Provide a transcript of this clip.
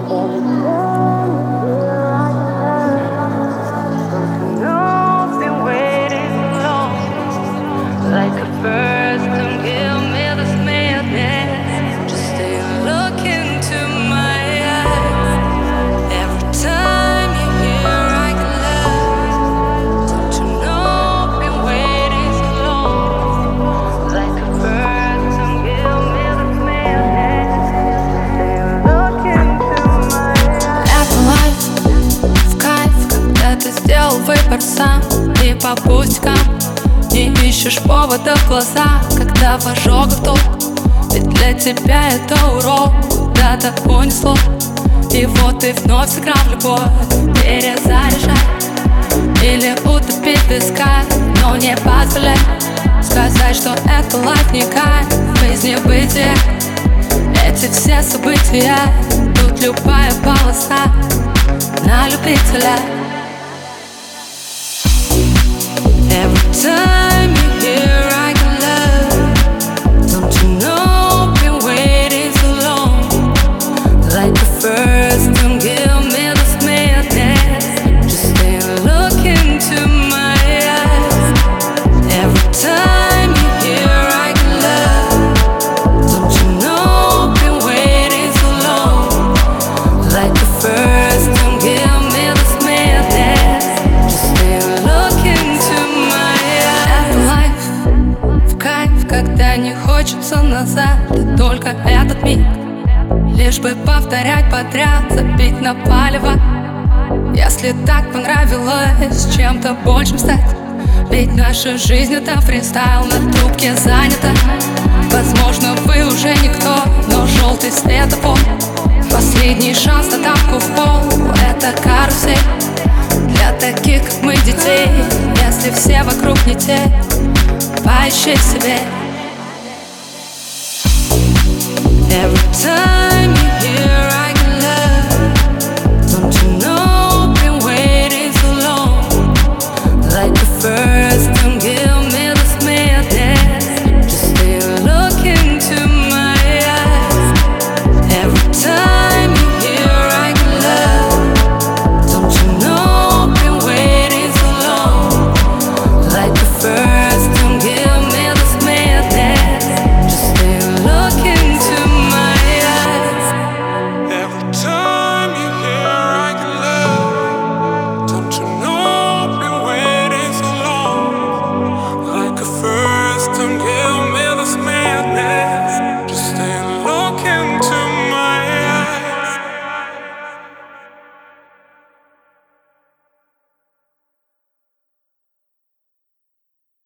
Like a first, don't give me this madness. Just stay and look into my eyes. Every time you're here, I can love. Don't you know I've been waiting so long? Like a first, don't give me this madness. Stay and look into my eyes. Это лайф, в кайф, когда ты сделал выбор сам. И по пустякам не ищешь повода в глаза, когда в ожогах толк. Ведь для тебя это урок, куда-то унесло. И вот ты вновь сыграл в любовь, перезаряжай или утопить в песках. Но не позволяй сказать, что это лайф не кайф. Жизнь не бытие, эти все события. Тут любая полоса на любителя. Every time you're here, I can love. Don't you know I've been waiting so long? Like the first, don't give me this madness. Just stay and look into my eyes. Every time you're here, I can love. Don't you know I've been waiting so long? Like the first, don't give me this madness. Just stay and look into my eyes. Это лайф, в кайф, когда не хочется назад. И только этот миг, лишь бы повторять подряд, забить на палево. Если так понравилось чем-то большим стать. Ведь наша жизнь это фристайл, на трубке занята. Возможно, вы уже никто, но желтый светофор. Последний шанс на тапку в пол. Это карусель для таких, как мы, детей. Если все вокруг не те, поищи в себе. Every time